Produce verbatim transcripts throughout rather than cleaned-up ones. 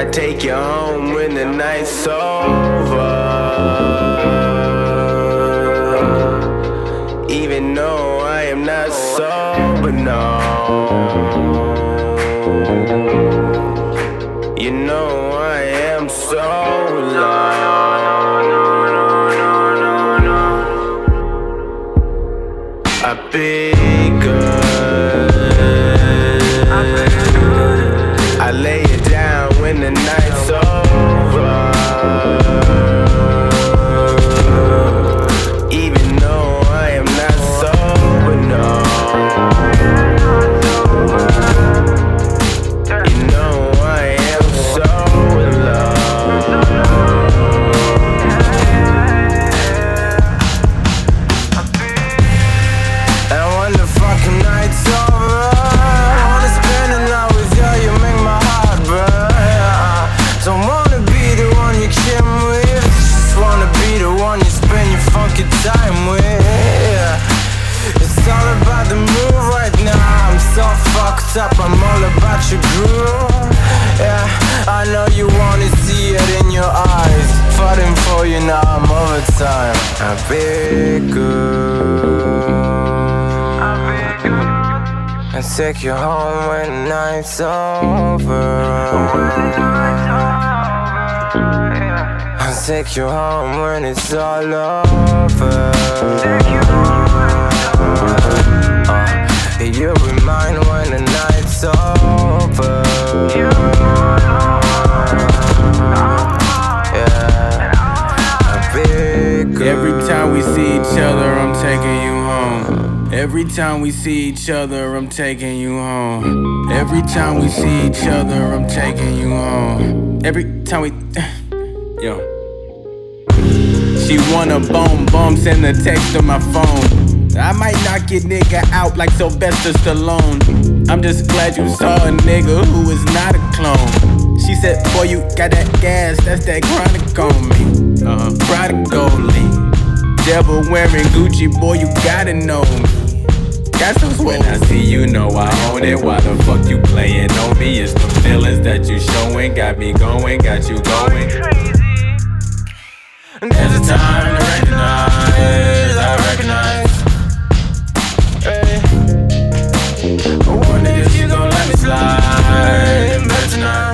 take you home when the night's over. Even though I am not sober, no. You know I am so low. I've been good. I lay it down when the night's over. Even though I am not sober, no. You know I am so low. And when the fucking night's over, I wanna spend the night with you, you make my heart burn. Don't wanna be the one you kill with, just wanna be the one you spend your fucking time with. It's all about the move right now, I'm so fucked up, I'm all about your groove. Yeah, I know you wanna see it in your eyes, fighting for you now, I'm over time. I'll be good, and take you home when the night's over. I'll take you home when it's all over. Uh, you'll be mine when the night's over. Yeah, I'll be good. Every time we see each other, I'm taking you home. Every time we see each other, I'm taking you home. Every time we see each other, I'm taking you home. Every time we, yo. She wanna bone bone, send a text to my phone. I might knock your nigga out like Sylvester Stallone. I'm just glad you saw a nigga who is not a clone. She said, boy, you got that gas, that's that chronic on me. Uh-huh. Prodigally, devil wearing Gucci, boy, you gotta know me. Got some when I see you, know I own it. Why the fuck you playing on me? It's the feelings that you showing, got me going, got you going. There's a time to recognize, I recognize. Hey. I wonder if you gon' let me slide, but tonight.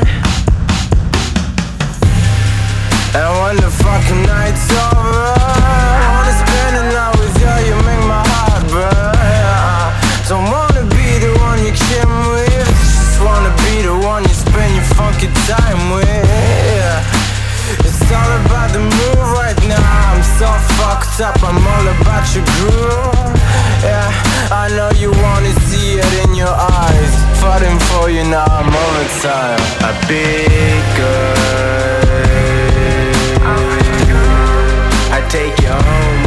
And when the fucking night's over, I wanna spend the night with you, you make my heart burn. Don't wanna be the one you kill with, just wanna be the one you spend your fucking time with. It's all about the move right now, I'm so fucked up, I'm all about your groove. Yeah, I know you wanna see it in your eyes, fighting for you now, I'm over time. I've been good, I take you home